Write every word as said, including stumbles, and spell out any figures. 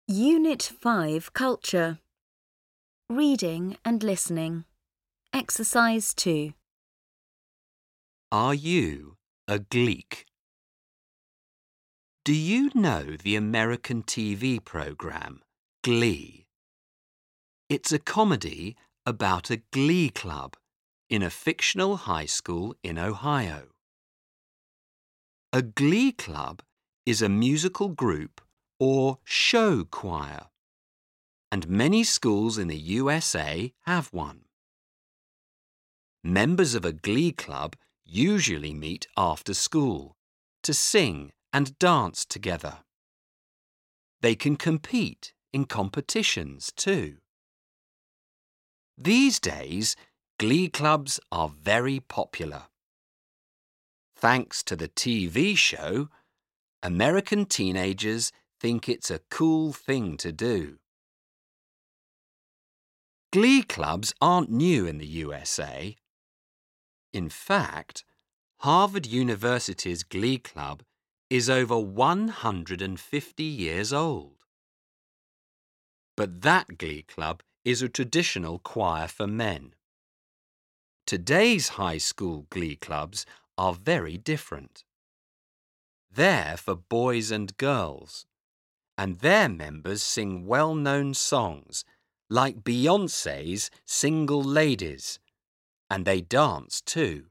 Unit five Culture. Reading and Listening. Exercise two. Are you a Gleek? Do you know the American T V program Glee? It's a comedy about a glee club in a fictional high school in Ohio. A glee club is a musical group or show choir, and many schools in the U S A have one. Members of a glee club usually meet after school to sing and dance together. They can compete in competitions too. These days, glee clubs are very popular. Thanks to the T V show, American teenagers think it's a cool thing to do. Glee clubs aren't new in the U S A. In fact, Harvard University's Glee Club is over one hundred fifty years old. But that Glee Club is a traditional choir for men. Today's high school Glee clubs are very different. They're for boys and girls, and their members sing well-known songs like Beyoncé's Single Ladies, and they dance too.